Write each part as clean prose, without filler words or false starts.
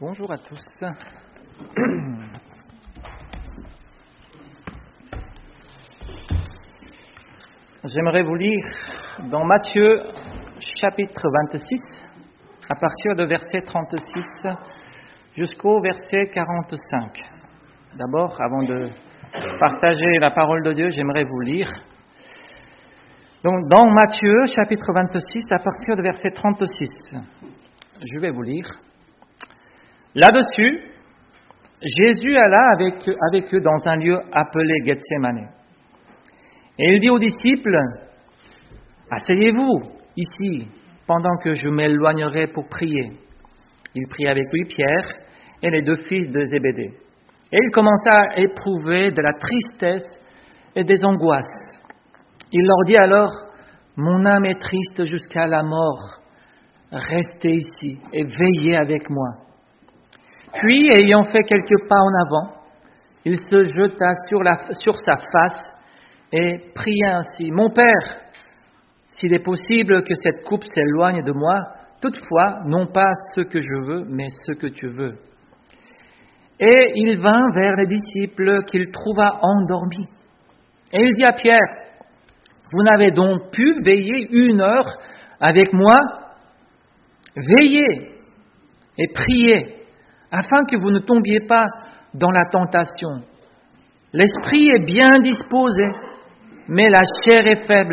Bonjour à tous. J'aimerais vous lire dans Matthieu chapitre 26, à partir de verset 36 jusqu'au verset 45. D'abord, avant de partager la parole de Dieu, j'aimerais vous lire. Donc, dans Matthieu chapitre 26, à partir de verset 36, je vais vous lire. Là-dessus, Jésus alla avec eux dans un lieu appelé Gethsémane. Et il dit aux disciples, « Asseyez-vous ici, pendant que je m'éloignerai pour prier. » Il prit avec lui Pierre et les deux fils de Zébédée. Et il commença à éprouver de la tristesse et des angoisses. Il leur dit alors, « Mon âme est triste jusqu'à la mort. Restez ici et veillez avec moi. » Puis, ayant fait quelques pas en avant, il se jeta sur sa face et pria ainsi, « Mon Père, s'il est possible que cette coupe s'éloigne de moi, toutefois, non pas ce que je veux, mais ce que tu veux. » Et il vint vers les disciples qu'il trouva endormis. Et il dit à Pierre, « Vous n'avez donc pu veiller 1 heure avec moi? Veillez et priez, afin que vous ne tombiez pas dans la tentation. L'esprit est bien disposé, mais la chair est faible. »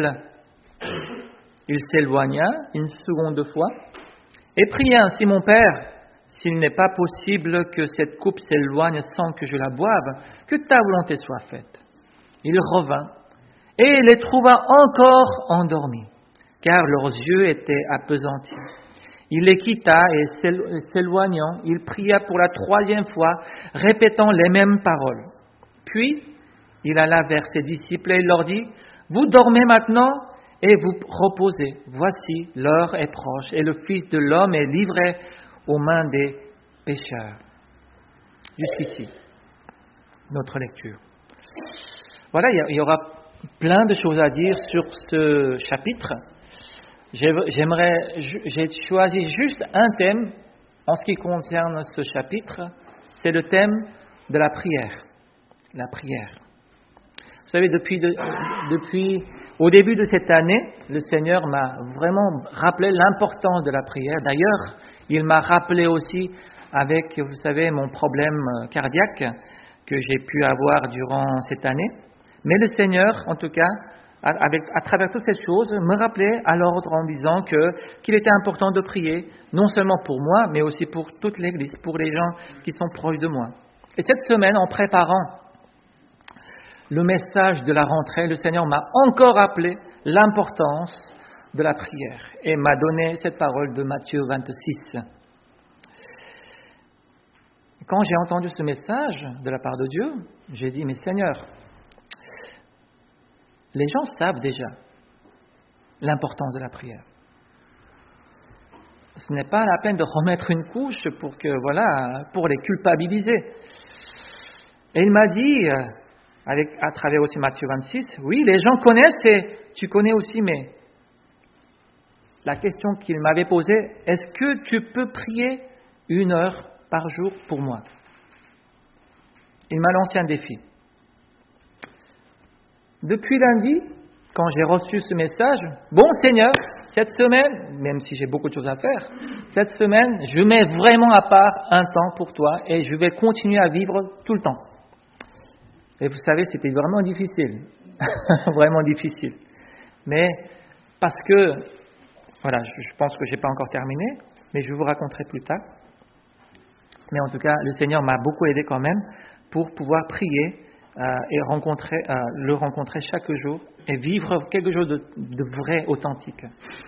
Il s'éloigna une seconde fois et pria ainsi, « Mon Père, s'il n'est pas possible que cette coupe s'éloigne sans que je la boive, que ta volonté soit faite. » Il revint et les trouva encore endormis, car leurs yeux étaient appesantis. Il les quitta et s'éloignant, il pria pour la 3e fois, répétant les mêmes paroles. Puis, il alla vers ses disciples et il leur dit, « Vous dormez maintenant et vous reposez. Voici, l'heure est proche et le Fils de l'homme est livré aux mains des pécheurs. » Jusqu'ici, notre lecture. Voilà, il y aura plein de choses à dire sur ce chapitre. J'ai choisi juste un thème en ce qui concerne ce chapitre, c'est le thème de la prière. La prière. Vous savez, depuis au début de cette année, le Seigneur m'a vraiment rappelé l'importance de la prière. D'ailleurs, il m'a rappelé aussi avec, vous savez, mon problème cardiaque que j'ai pu avoir durant cette année. Mais le Seigneur, en tout cas, à travers toutes ces choses, me rappelait à l'ordre en disant qu'il était important de prier, non seulement pour moi, mais aussi pour toute l'Église, pour les gens qui sont proches de moi. Et cette semaine, en préparant le message de la rentrée, le Seigneur m'a encore rappelé l'importance de la prière et m'a donné cette parole de Matthieu 26. Quand j'ai entendu ce message de la part de Dieu, j'ai dit, mais Seigneur, les gens savent déjà l'importance de la prière. Ce n'est pas la peine de remettre une couche pour les culpabiliser. Et il m'a dit, à travers aussi Matthieu 26, oui, les gens connaissent et tu connais aussi, mais la question qu'il m'avait posée, est-ce que tu peux prier 1 heure par jour pour moi? Il m'a lancé un défi. Depuis lundi, quand j'ai reçu ce message, bon Seigneur, cette semaine, même si j'ai beaucoup de choses à faire, cette semaine, je mets vraiment à part un temps pour toi et je vais continuer à vivre tout le temps. Et vous savez, c'était vraiment difficile, vraiment difficile. Mais parce que, voilà, je pense que je n'ai pas encore terminé, mais je vous raconterai plus tard. Mais en tout cas, le Seigneur m'a beaucoup aidé quand même pour pouvoir prier et le rencontrer chaque jour et vivre quelque chose de vrai, authentique.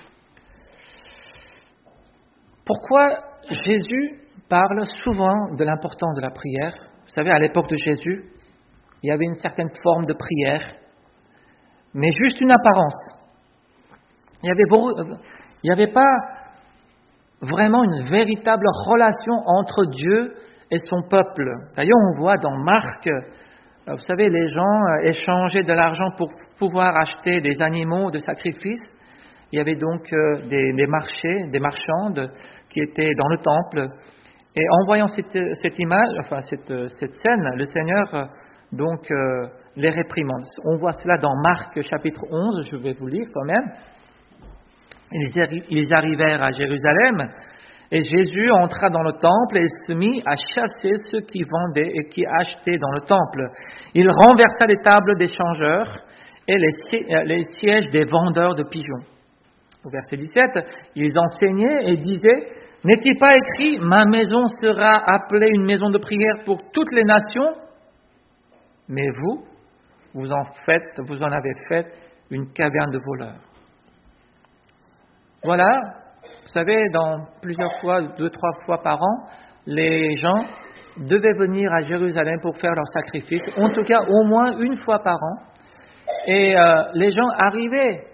Pourquoi Jésus parle souvent de l'importance de la prière? Vous savez, à l'époque de Jésus, il y avait une certaine forme de prière, mais juste une apparence. Il n'y avait pas vraiment une véritable relation entre Dieu et son peuple. D'ailleurs, on voit dans Marc, vous savez, les gens échangeaient de l'argent pour pouvoir acheter des animaux de sacrifice. Il y avait donc des marchés, des marchandes qui étaient dans le temple Et en voyant cette image, enfin cette scène, le Seigneur les réprimande. On voit cela dans Marc chapitre 11, je vais vous lire quand même. Ils arrivèrent à Jérusalem et Jésus entra dans le temple et se mit à chasser ceux qui vendaient et qui achetaient dans le temple. Il renversa les tables des changeurs et les sièges des vendeurs de pigeons. Au verset 17, ils enseignaient et disaient: n'est-il pas écrit, ma maison sera appelée une maison de prière pour toutes les nations? Mais vous en avez fait une caverne de voleurs. Voilà, vous savez, dans plusieurs fois, 2-3 fois par an, les gens devaient venir à Jérusalem pour faire leur sacrifice, en tout cas au moins une fois par an. Et les gens arrivaient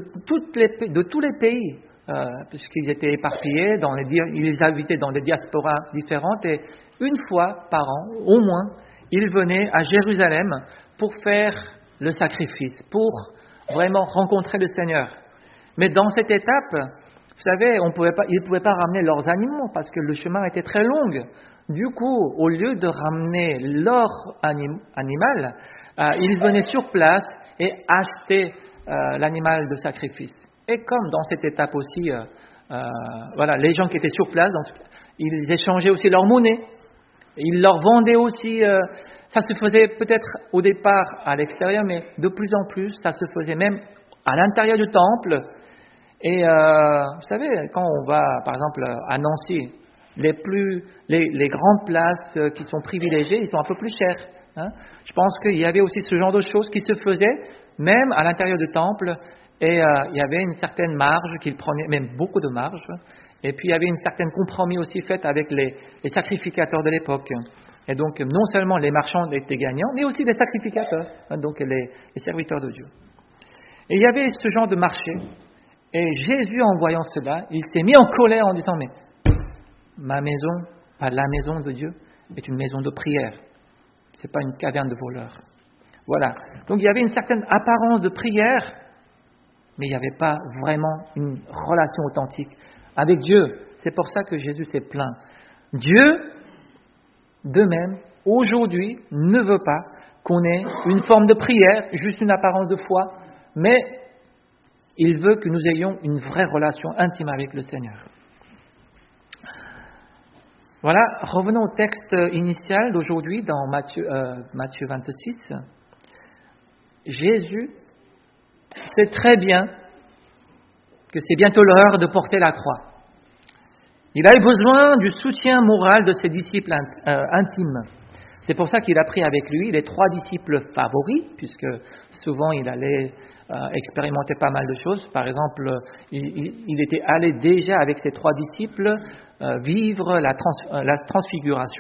de tous les pays, puisqu'ils étaient éparpillés, ils habitaient dans des diasporas différentes, et une fois par an, au moins, ils venaient à Jérusalem pour faire le sacrifice, pour vraiment rencontrer le Seigneur. Mais dans cette étape, vous savez, ils ne pouvaient pas ramener leurs animaux parce que le chemin était très long. Du coup, au lieu de ramener leur animal, ils venaient sur place et achetaient l'animal de sacrifice. Et comme dans cette étape aussi, les gens qui étaient sur place, ils échangeaient aussi leur monnaie. Ils leur vendaient aussi. Ça se faisait peut-être au départ à l'extérieur, mais de plus en plus, ça se faisait même à l'intérieur du temple. Et vous savez, quand on va, par exemple, à Nancy, les grandes places qui sont privilégiées, ils sont un peu plus chères. Hein. Je pense qu'il y avait aussi ce genre de choses qui se faisaient, même à l'intérieur du temple, et il y avait une certaine marge qu'ils prenaient, même beaucoup de marge, et puis il y avait une certaine compromis aussi fait avec les sacrificateurs de l'époque. Et donc, non seulement les marchands étaient gagnants, mais aussi les sacrificateurs, donc les serviteurs de Dieu. Et il y avait ce genre de marché. Et Jésus, en voyant cela, il s'est mis en colère en disant: mais ma maison, pas la maison de Dieu, est une maison de prière. Ce n'est pas une caverne de voleurs. Voilà. Donc il y avait une certaine apparence de prière, mais il n'y avait pas vraiment une relation authentique avec Dieu. C'est pour ça que Jésus s'est plaint. Dieu, de même, aujourd'hui, ne veut pas qu'on ait une forme de prière, juste une apparence de foi, mais il veut que nous ayons une vraie relation intime avec le Seigneur. Voilà, revenons au texte initial d'aujourd'hui dans Matthieu 26. Jésus sait très bien que c'est bientôt l'heure de porter la croix. Il a eu besoin du soutien moral de ses disciples intimes. C'est pour ça qu'il a pris avec lui les 3 disciples favoris, puisque souvent il allait expérimenter pas mal de choses. Par exemple, il était allé déjà avec ses 3 disciples vivre la transfiguration.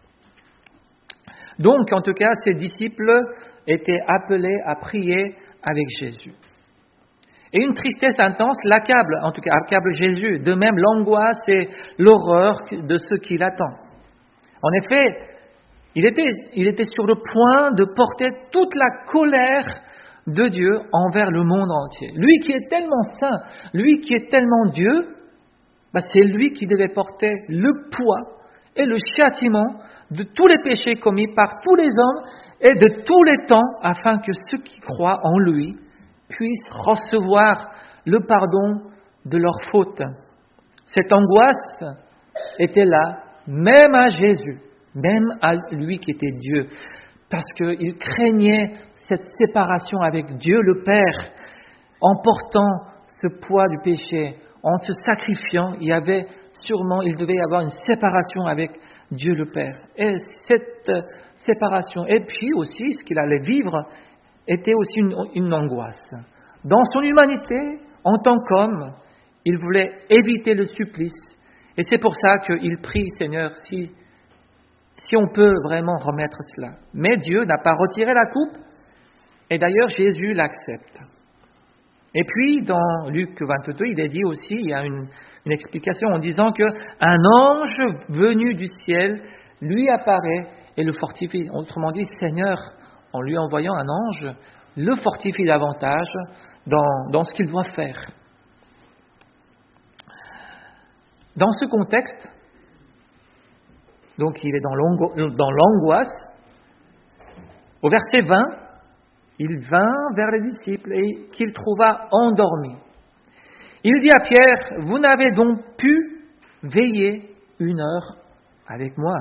Donc, en tout cas, ses disciples étaient appelés à prier avec Jésus. Et une tristesse intense l'accable, en tout cas accable Jésus. De même, l'angoisse et l'horreur de ce qui l'attend. En effet, il était sur le point de porter toute la colère de Dieu envers le monde entier. Lui qui est tellement saint, lui qui est tellement Dieu, c'est lui qui devait porter le poids et le châtiment de tous les péchés commis par tous les hommes et de tous les temps, afin que ceux qui croient en lui puissent recevoir le pardon de leurs fautes. Cette angoisse était là, même à Jésus, même à lui qui était Dieu, parce qu'il craignait cette séparation avec Dieu le Père. En portant ce poids du péché, en se sacrifiant, il devait y avoir une séparation avec Dieu le Père. Et cette séparation, et puis aussi ce qu'il allait vivre, était aussi une angoisse. Dans son humanité, en tant qu'homme, il voulait éviter le supplice. Et c'est pour ça qu'il prie, Seigneur, si on peut vraiment remettre cela. Mais Dieu n'a pas retiré la coupe, et d'ailleurs Jésus l'accepte. Et puis, dans Luc 22, il est dit aussi, il y a une explication en disant qu'un ange venu du ciel lui apparaît et le fortifie. Autrement dit, Seigneur, en lui envoyant un ange, le fortifie davantage dans ce qu'il doit faire. Dans ce contexte, Donc il est dans l'angoisse. Au verset 20, il vint vers les disciples et qu'il trouva endormis. Il dit à Pierre, vous n'avez donc pu veiller 1 heure avec moi.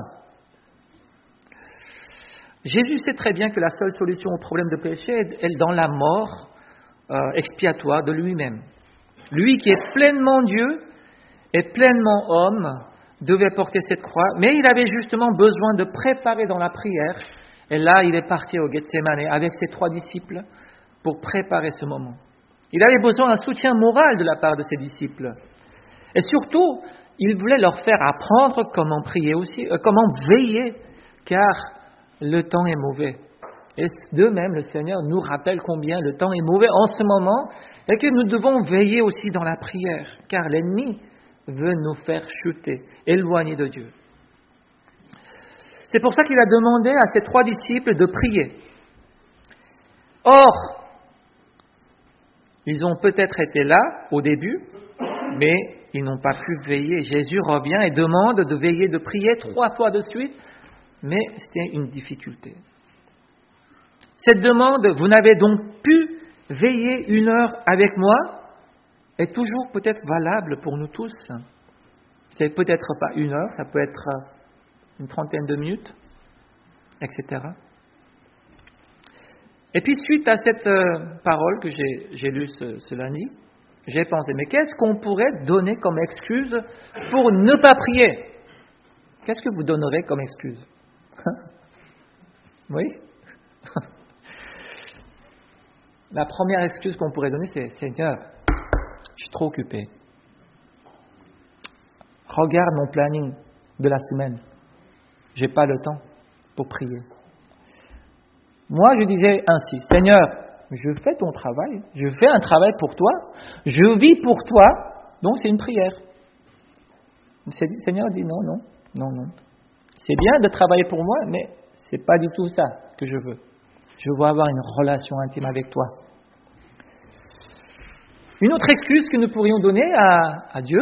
Jésus sait très bien que la seule solution au problème de péché est dans la mort expiatoire de lui-même. Lui qui est pleinement Dieu et pleinement homme devait porter cette croix, mais il avait justement besoin de préparer dans la prière. Et là, il est parti au Gethsémane avec ses 3 disciples pour préparer ce moment. Il avait besoin d'un soutien moral de la part de ses disciples. Et surtout, il voulait leur faire apprendre comment prier aussi, comment veiller, car le temps est mauvais. Et de même, le Seigneur nous rappelle combien le temps est mauvais en ce moment et que nous devons veiller aussi dans la prière, car l'ennemi veut nous faire chuter, éloigner de Dieu. C'est pour ça qu'il a demandé à ses 3 disciples de prier. Or, ils ont peut-être été là au début, mais ils n'ont pas pu veiller. Jésus revient et demande de veiller, de prier 3 fois de suite, mais c'était une difficulté. Cette demande, vous n'avez donc pu veiller 1 heure avec moi, est toujours peut-être valable pour nous tous. C'est peut-être pas 1 heure, ça peut être une trentaine de minutes, etc. Et puis suite à cette parole que j'ai lue ce lundi, j'ai pensé, mais qu'est-ce qu'on pourrait donner comme excuse pour ne pas prier? Qu'est-ce que vous donnerez comme excuse? Oui? La première excuse qu'on pourrait donner, c'est « Seigneur, je suis trop occupé. Regarde mon planning de la semaine. Je n'ai pas le temps pour prier. » Moi, je disais ainsi « Seigneur, je fais ton travail, je fais un travail pour toi, je vis pour toi, donc c'est une prière. » Le Seigneur dit « Non, non, non, non. C'est bien de travailler pour moi, mais ce n'est pas du tout ça que je veux. Je veux avoir une relation intime avec toi. » Une autre excuse que nous pourrions donner à Dieu,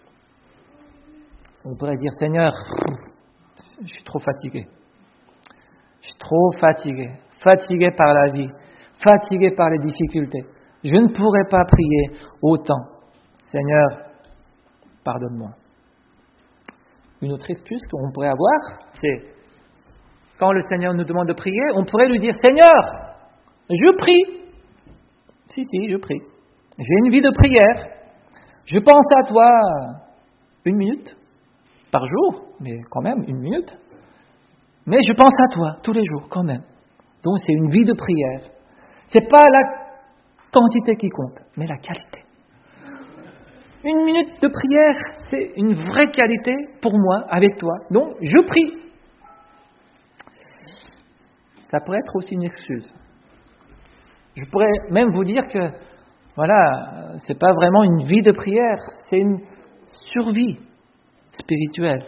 on pourrait dire, Seigneur, je suis trop fatigué. Je suis trop fatigué. Fatigué par la vie. Fatigué par les difficultés. Je ne pourrais pas prier autant. Seigneur, pardonne-moi. Une autre excuse qu'on pourrait avoir, c'est quand le Seigneur nous demande de prier, on pourrait lui dire, Seigneur, je prie. Si, je prie. J'ai une vie de prière. Je pense à toi 1 minute par jour, mais quand même 1 minute. Mais je pense à toi tous les jours, quand même. Donc c'est une vie de prière. C'est pas la quantité qui compte, mais la qualité. 1 minute de prière, c'est une vraie qualité pour moi, avec toi. Donc je prie. Ça pourrait être aussi une excuse. Je pourrais même vous dire que voilà, c'est pas vraiment une vie de prière, c'est une survie spirituelle.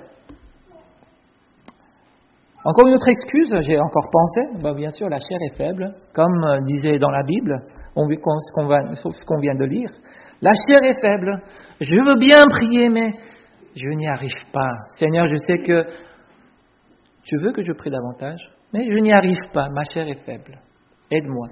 Encore une autre excuse, j'ai encore pensé, bien sûr, la chair est faible, comme disait dans la Bible, ce qu'on vient de lire. La chair est faible, je veux bien prier, mais je n'y arrive pas. Seigneur, je sais que tu veux que je prie davantage, mais je n'y arrive pas, ma chair est faible. Aide-moi.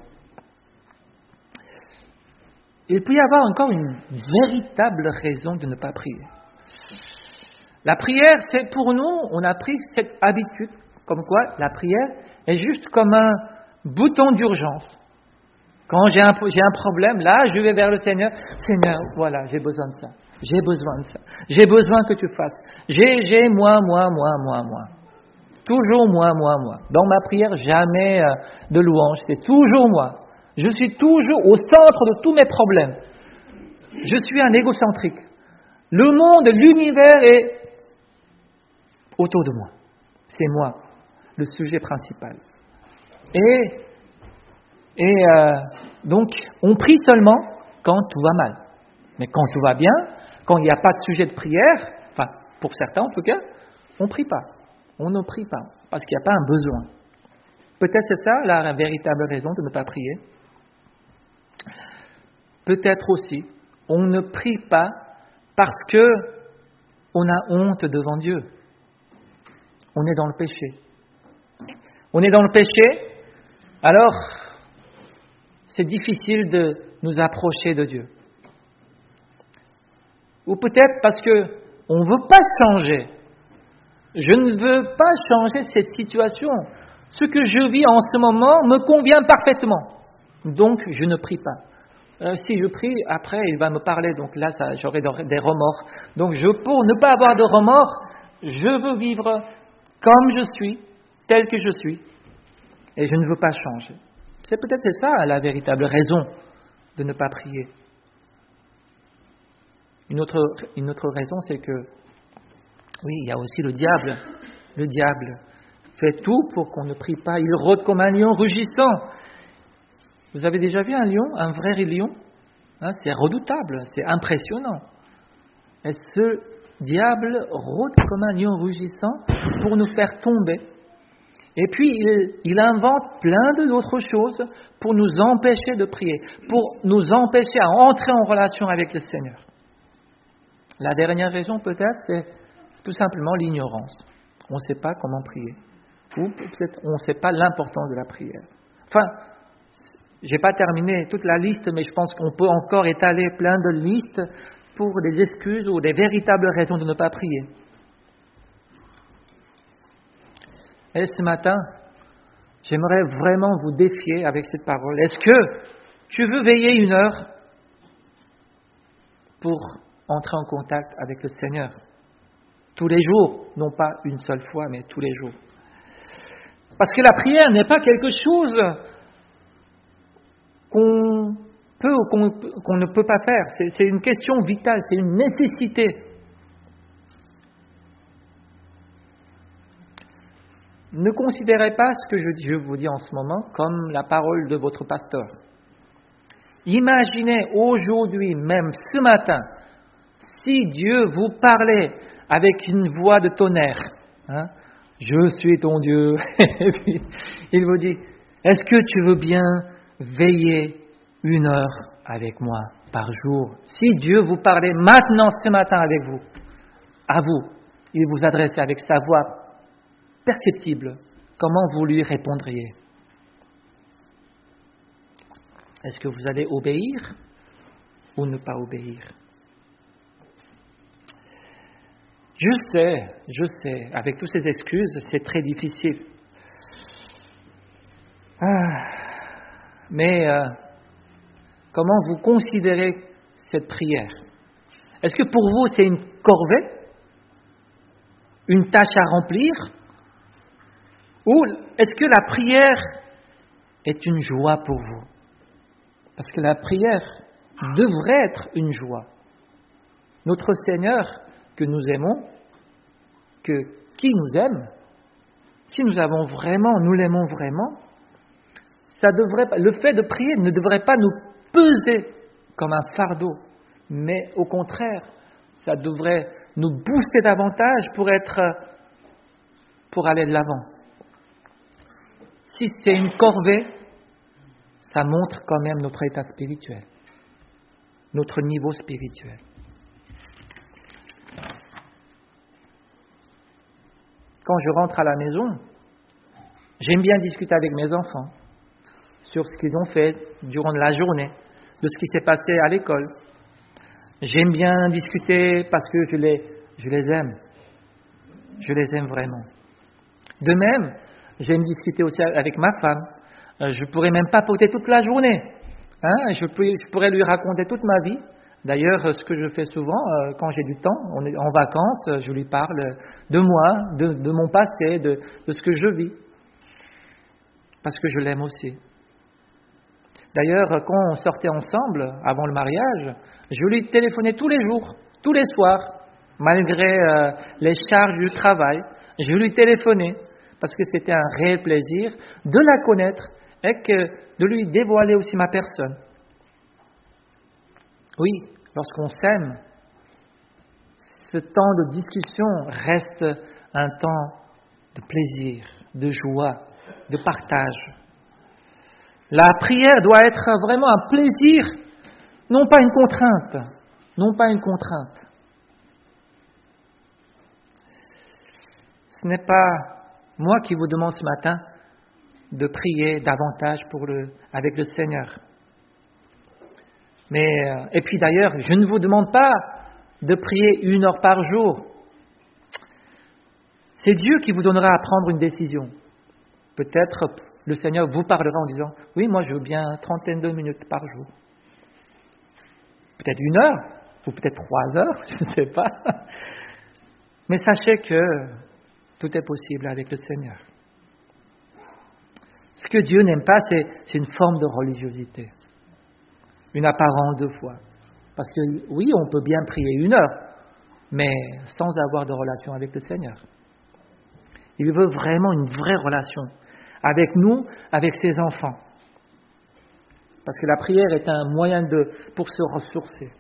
Il peut y avoir encore une véritable raison de ne pas prier. La prière, c'est pour nous, on a pris cette habitude, comme quoi la prière est juste comme un bouton d'urgence. Quand j'ai un problème, là, je vais vers le Seigneur. Seigneur, voilà, j'ai besoin de ça. J'ai besoin de ça. J'ai besoin que tu fasses. J'ai, moi. Toujours moi. Dans ma prière, jamais de louange, c'est toujours moi. Je suis toujours au centre de tous mes problèmes. Je suis un égocentrique. Le monde, l'univers est autour de moi. C'est moi, le sujet principal. Donc, on prie seulement quand tout va mal. Mais quand tout va bien, quand il n'y a pas de sujet de prière, enfin, pour certains en tout cas, on ne prie pas. On ne prie pas, parce qu'il n'y a pas un besoin. Peut-être c'est ça la véritable raison de ne pas prier. Peut-être aussi, on ne prie pas parce que on a honte devant Dieu. on est dans le péché. On est dans le péché, alors c'est difficile de nous approcher de Dieu. Ou peut-être parce qu'on ne veut pas changer. Je ne veux pas changer cette situation. Ce que je vis en ce moment me convient parfaitement. Donc, je ne prie pas. Si je prie, après, il va me parler. Donc là, j'aurai des remords. Donc, pour ne pas avoir de remords, je veux vivre comme je suis, tel que je suis. Et je ne veux pas changer. Peut-être c'est ça la véritable raison de ne pas prier. Une autre raison, c'est que, oui, il y a aussi le diable. Le diable fait tout pour qu'on ne prie pas. Il rôde comme un lion rugissant. Vous avez déjà vu un lion, un vrai lion? C'est redoutable, c'est impressionnant. Et ce diable rôde comme un lion rugissant pour nous faire tomber. Et puis, il invente plein d'autres choses pour nous empêcher de prier, pour nous empêcher à entrer en relation avec le Seigneur. La dernière raison, peut-être, c'est tout simplement l'ignorance. On ne sait pas comment prier. Ou peut-être on ne sait pas l'importance de la prière. Enfin, je n'ai pas terminé toute la liste, mais je pense qu'on peut encore étaler plein de listes pour des excuses ou des véritables raisons de ne pas prier. Et ce matin, j'aimerais vraiment vous défier avec cette parole. Est-ce que tu veux veiller 1 heure pour entrer en contact avec le Seigneur? Tous les jours, non pas une seule fois, mais tous les jours. Parce que la prière n'est pas quelque chose qu'on peut ou qu'on ne peut pas faire. C'est une question vitale, c'est une nécessité. Ne considérez pas ce que je vous dis en ce moment comme la parole de votre pasteur. Imaginez aujourd'hui, même ce matin, si Dieu vous parlait avec une voix de tonnerre, je suis ton Dieu, et puis il vous dit, est-ce que tu veux bien veiller 1 heure avec moi par jour? Si Dieu vous parlait maintenant, ce matin avec vous, à vous, il vous adressait avec sa voix perceptible, comment vous lui répondriez? Est-ce que vous allez obéir ou ne pas obéir? Je sais, avec toutes ces excuses, c'est très difficile. Mais comment vous considérez cette prière? Est-ce que pour vous c'est une corvée? Une tâche à remplir? Ou est-ce que la prière est une joie pour vous? Parce que la prière devrait être une joie. Notre Seigneur que nous aimons, qui nous aime, si nous l'aimons vraiment, le fait de prier ne devrait pas nous peser comme un fardeau, mais au contraire, ça devrait nous booster davantage pour aller de l'avant. Si c'est une corvée, ça montre quand même notre état spirituel, notre niveau spirituel. Quand je rentre à la maison, j'aime bien discuter avec mes enfants sur ce qu'ils ont fait durant la journée, de ce qui s'est passé à l'école. J'aime bien discuter parce que je les aime. Je les aime vraiment. De même, j'aime discuter aussi avec ma femme. Je pourrais même papoter toute la journée. Je pourrais lui raconter toute ma vie. D'ailleurs, ce que je fais souvent, quand j'ai du temps, on est en vacances, je lui parle de moi, de mon passé, de ce que je vis. Parce que je l'aime aussi. D'ailleurs, quand on sortait ensemble, avant le mariage, je lui téléphonais tous les jours, tous les soirs, malgré les charges du travail. Je lui téléphonais parce que c'était un réel plaisir de la connaître et de lui dévoiler aussi ma personne. Oui, lorsqu'on s'aime, ce temps de discussion reste un temps de plaisir, de joie, de partage. La prière doit être vraiment un plaisir, non pas une contrainte. Non pas une contrainte. Ce n'est pas Moi qui vous demande ce matin de prier davantage avec le Seigneur. Et puis d'ailleurs, je ne vous demande pas de prier 1 heure par jour. C'est Dieu qui vous donnera à prendre une décision. Peut-être le Seigneur vous parlera en disant « Oui, moi je veux bien 32 minutes par jour. » Peut-être 1 heure, ou peut-être 3 heures, je ne sais pas. Mais sachez que tout est possible avec le Seigneur. Ce que Dieu n'aime pas, c'est une forme de religiosité, une apparence de foi. Parce que oui, on peut bien prier 1 heure, mais sans avoir de relation avec le Seigneur. Il veut vraiment une vraie relation avec nous, avec ses enfants. Parce que la prière est un moyen pour se ressourcer.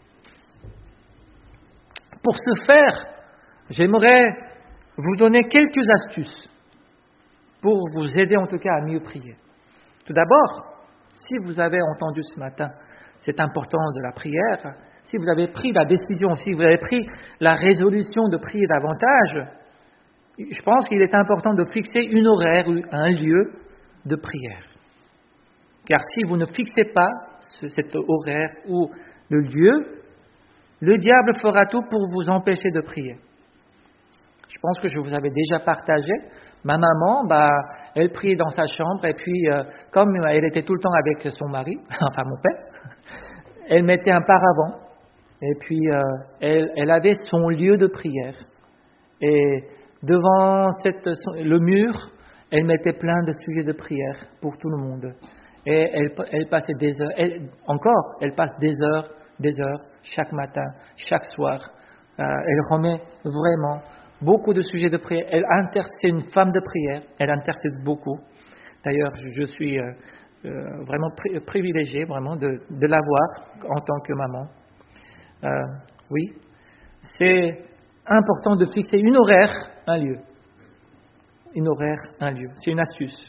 Pour ce faire, j'aimerais vous donner quelques astuces pour vous aider en tout cas à mieux prier. Tout d'abord, si vous avez entendu ce matin cette importance de la prière, si vous avez pris la décision, si vous avez pris la résolution de prier davantage, je pense qu'il est important de fixer une horaire, un lieu de prière. Car si vous ne fixez pas cet horaire ou le lieu, le diable fera tout pour vous empêcher de prier. Je pense que je vous avais déjà partagé. Ma maman, elle priait dans sa chambre et puis, comme elle était tout le temps avec son mari, enfin mon père, elle mettait un paravent et puis elle avait son lieu de prière. Et devant le mur, elle mettait plein de sujets de prière pour tout le monde. Et elle passait des heures, elle passe des heures, chaque matin, chaque soir. Elle remet vraiment beaucoup de sujets de prière. C'est une femme de prière, elle intercède beaucoup. D'ailleurs, je suis vraiment privilégié vraiment de l'avoir en tant que maman. Oui, c'est important de fixer une horaire, un lieu. Une horaire, un lieu. C'est une astuce.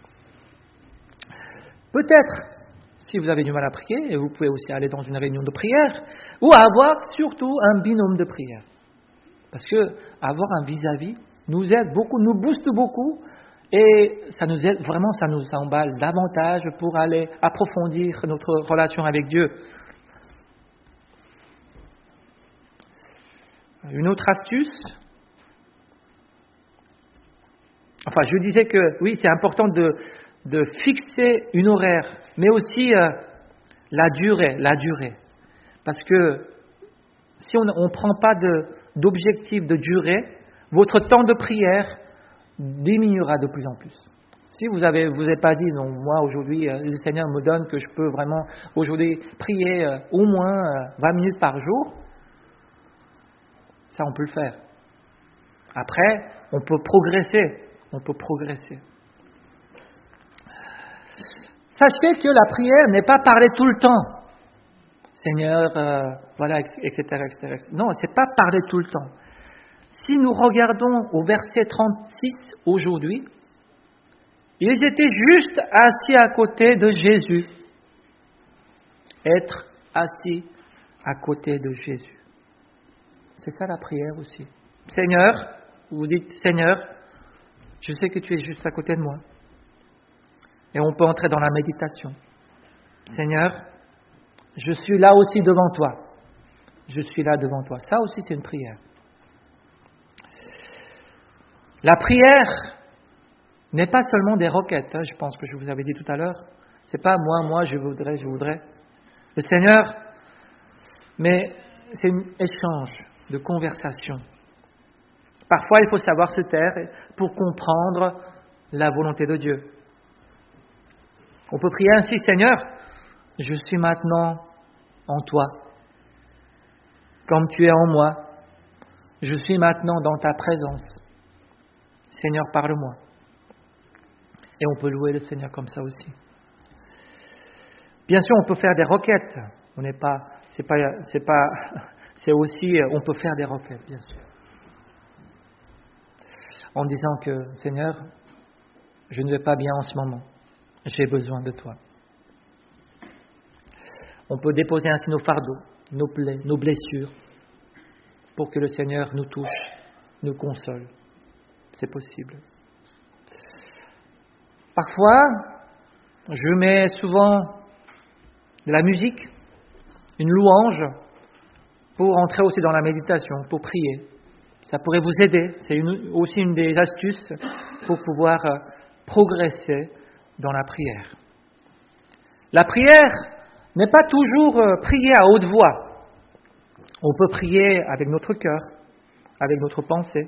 Peut-être, si vous avez du mal à prier, et vous pouvez aussi aller dans une réunion de prière, ou avoir surtout un binôme de prière. Parce que avoir un vis-à-vis nous aide beaucoup, nous booste beaucoup, et ça nous aide vraiment, ça nous emballe davantage pour aller approfondir notre relation avec Dieu. Une autre astuce, enfin je disais que oui, c'est important de fixer une horaire, mais aussi la durée. Parce que si on ne prend pas d'objectif de durée, votre temps de prière diminuera de plus en plus. Si vous n'avez pas dit, non, moi aujourd'hui, le Seigneur me donne que je peux vraiment aujourd'hui prier au moins 20 minutes par jour, ça on peut le faire. Après, on peut progresser. Sachez que la prière n'est pas parler tout le temps. Seigneur, voilà, etc. Non, c'est pas parler tout le temps. Si nous regardons au verset 36 aujourd'hui, ils étaient juste assis à côté de Jésus. Être assis à côté de Jésus. C'est ça la prière aussi. Seigneur, vous dites, Seigneur, je sais que tu es juste à côté de moi. Et on peut entrer dans la méditation. Seigneur, je suis là aussi devant toi. Je suis là devant toi. Ça aussi, c'est une prière. La prière n'est pas seulement des requêtes. Je pense que je vous avais dit tout à l'heure. C'est pas moi, je voudrais. Le Seigneur, mais c'est un échange de conversation. Parfois, il faut savoir se taire pour comprendre la volonté de Dieu. On peut prier ainsi, Seigneur, je suis maintenant en toi, comme tu es en moi. Je suis maintenant dans ta présence. Seigneur, parle-moi. Et on peut louer le Seigneur comme ça aussi. Bien sûr, on peut faire des requêtes. On peut faire des requêtes, bien sûr. En disant que, Seigneur, je ne vais pas bien en ce moment. J'ai besoin de toi. On peut déposer ainsi nos fardeaux, nos plaies, nos blessures, pour que le Seigneur nous touche, nous console. C'est possible. Parfois, je mets souvent de la musique, une louange, pour entrer aussi dans la méditation, pour prier. Ça pourrait vous aider. C'est aussi une des astuces pour pouvoir progresser dans la prière. La prière n'est pas toujours prier à haute voix. On peut prier avec notre cœur, avec notre pensée.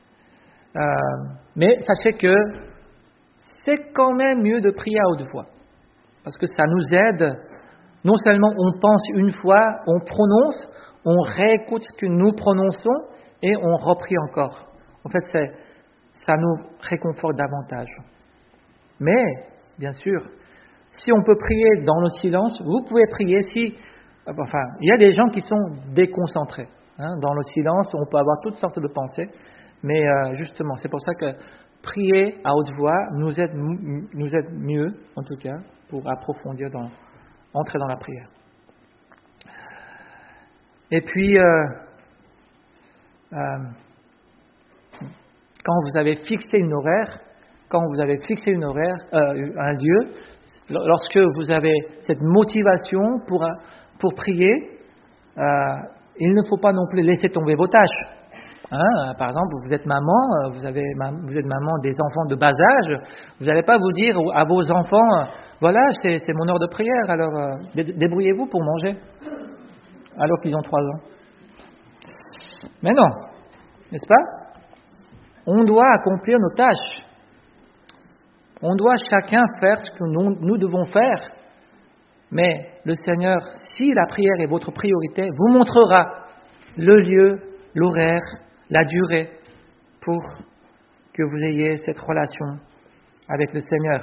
Mais sachez que c'est quand même mieux de prier à haute voix. Parce que ça nous aide. Non seulement on pense une fois, on prononce, on réécoute ce que nous prononçons et on reprie encore. En fait, ça nous réconforte davantage. Mais, bien sûr, si on peut prier dans le silence, vous pouvez prier il y a des gens qui sont déconcentrés. Dans le silence, on peut avoir toutes sortes de pensées. Mais justement, c'est pour ça que prier à haute voix nous aide mieux, en tout cas, pour approfondir, entrer dans la prière. Et puis, quand vous avez fixé un lieu, lorsque vous avez cette motivation pour prier, il ne faut pas non plus laisser tomber vos tâches. Par exemple, vous êtes maman, vous êtes maman des enfants de bas âge, vous n'allez pas vous dire à vos enfants, voilà, c'est mon heure de prière, alors débrouillez-vous pour manger, alors qu'ils ont 3 ans. Mais non, n'est-ce pas? On doit accomplir nos tâches. On doit chacun faire ce que nous devons faire. Mais le Seigneur, si la prière est votre priorité, vous montrera le lieu, l'horaire, la durée pour que vous ayez cette relation avec le Seigneur.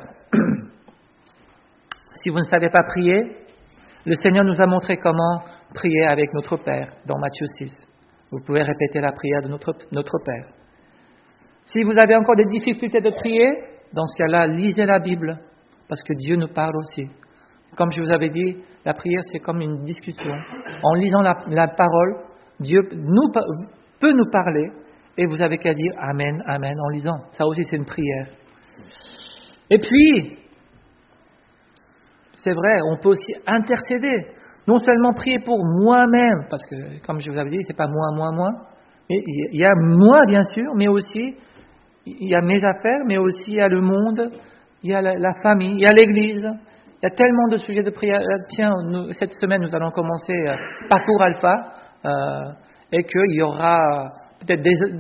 Si vous ne savez pas prier, le Seigneur nous a montré comment prier avec notre Père dans Matthieu 6. Vous pouvez répéter la prière de notre Père. Si vous avez encore des difficultés de prier, dans ce cas-là, lisez la Bible, parce que Dieu nous parle aussi. Comme je vous avais dit, la prière, c'est comme une discussion. En lisant la parole, Dieu peut nous parler, et vous avez qu'à dire « Amen, Amen » en lisant. Ça aussi, c'est une prière. Et puis, c'est vrai, on peut aussi intercéder. Non seulement prier pour moi-même, parce que, comme je vous avais dit, c'est pas moi. Il y a moi, bien sûr, mais aussi, il y a mes affaires, mais aussi il y a le monde, il y a la famille, il y a l'Église. Il y a tellement de sujets de prière. Tiens, cette semaine, nous allons commencer Parcours Alpha, et qu'il y aura peut-être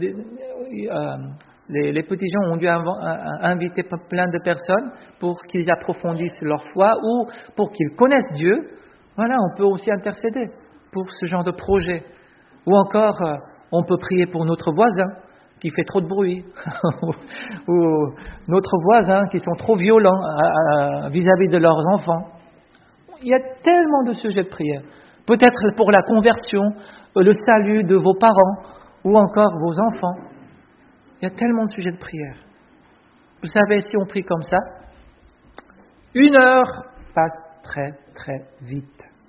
les petits gens ont dû inviter plein de personnes pour qu'ils approfondissent leur foi ou pour qu'ils connaissent Dieu. Voilà, on peut aussi intercéder pour ce genre de projet. Ou encore, on peut prier pour notre voisin qui fait trop de bruit, ou notre voisin qui sont trop violents vis-à-vis de leurs enfants. Il y a tellement de sujets de prière. Peut-être pour la conversion, le salut de vos parents, ou encore vos enfants. Il y a tellement de sujets de prière. Vous savez, si on prie comme ça, 1 heure passe très très vite.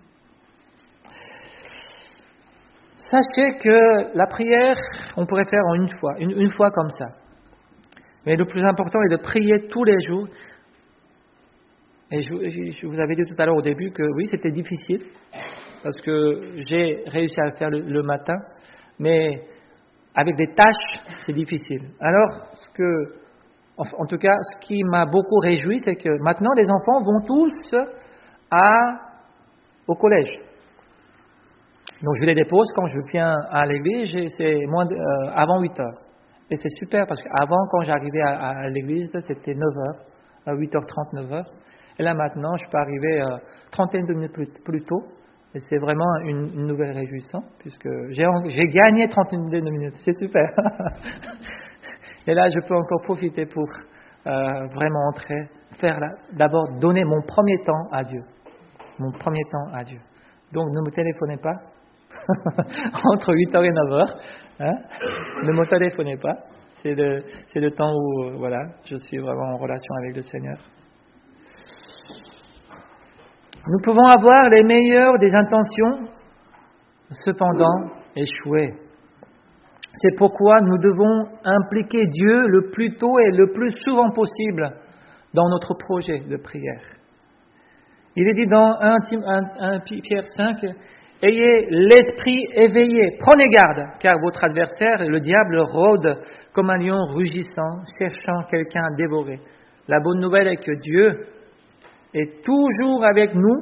Sachez que la prière, on pourrait faire en une fois comme ça. Mais le plus important est de prier tous les jours. Et je vous avais dit tout à l'heure au début que oui, c'était difficile, parce que j'ai réussi à le faire le matin, mais avec des tâches, c'est difficile. Alors, en tout cas, ce qui m'a beaucoup réjoui, c'est que maintenant, les enfants vont tous au collège. Donc, je les dépose quand je viens à l'église, c'est avant 8 heures. Et c'est super, parce qu'avant, quand j'arrivais à l'église, c'était 9 heures, 8h30, 9 heures. Et là, maintenant, je peux arriver 31 minutes plus tôt. Et c'est vraiment une nouvelle réjouissance, puisque j'ai gagné 31 minutes. C'est super. Et là, je peux encore profiter pour vraiment entrer, d'abord donner mon premier temps à Dieu. Mon premier temps à Dieu. Donc, ne me téléphonez pas entre 8h et 9h. Ne me téléphonez pas. C'est le temps où je suis vraiment en relation avec le Seigneur. Nous pouvons avoir les meilleures des intentions, cependant échouer. C'est pourquoi nous devons impliquer Dieu le plus tôt et le plus souvent possible dans notre projet de prière. Il est dit dans 1 Pierre 5, « Ayez l'esprit éveillé, prenez garde, car votre adversaire, le diable, rôde comme un lion rugissant, cherchant quelqu'un à dévorer. » La bonne nouvelle est que Dieu est toujours avec nous,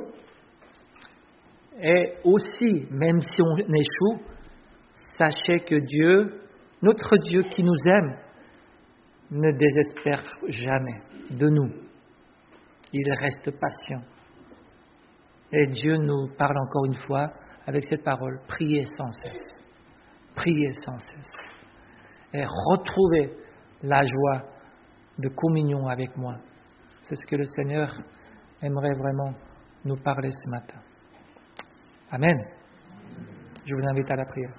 et aussi, même si on échoue, sachez que Dieu, notre Dieu qui nous aime, ne désespère jamais de nous. Il reste patient. Et Dieu nous parle encore une fois avec cette parole, priez sans cesse. Priez sans cesse. Et retrouvez la joie de communion avec moi. C'est ce que le Seigneur aimerait vraiment nous parler ce matin. Amen. Je vous invite à la prière.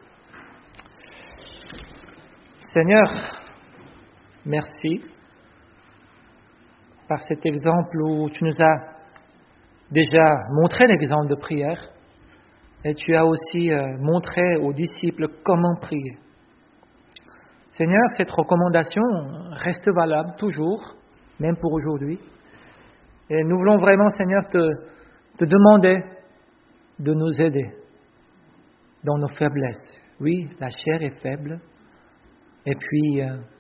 Seigneur, merci par cet exemple où tu nous as déjà montré l'exemple de prière et tu as aussi montré aux disciples comment prier. Seigneur, cette recommandation reste valable toujours, même pour aujourd'hui. Et nous voulons vraiment, Seigneur, te demander de nous aider dans nos faiblesses. Oui, la chair est faible. Et puis,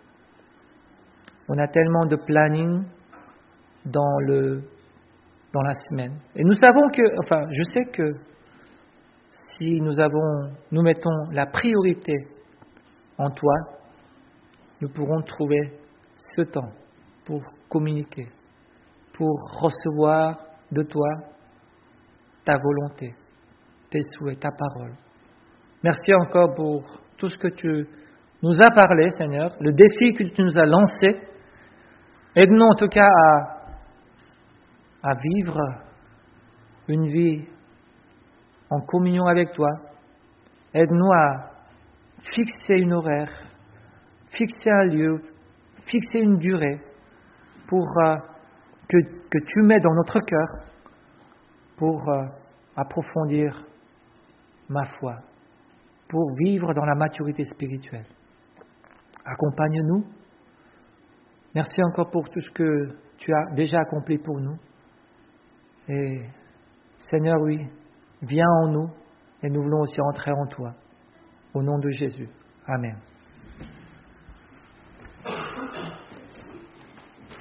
on a tellement de planning dans la semaine. Et nous savons je sais que si nous mettons la priorité en toi, nous pourrons trouver ce temps pour communiquer, pour recevoir de toi ta volonté, tes souhaits, ta parole. Merci encore pour tout ce que tu nous as parlé, Seigneur, le défi que tu nous as lancé. Aide-nous en tout cas à vivre une vie en communion avec toi. Aide-nous à fixer une horaire, fixer un lieu, fixer une durée pour que tu mets dans notre cœur pour approfondir ma foi, pour vivre dans la maturité spirituelle. Accompagne-nous. Merci encore pour tout ce que tu as déjà accompli pour nous. Et Seigneur, oui, viens en nous et nous voulons aussi entrer en toi. Au nom de Jésus. Amen.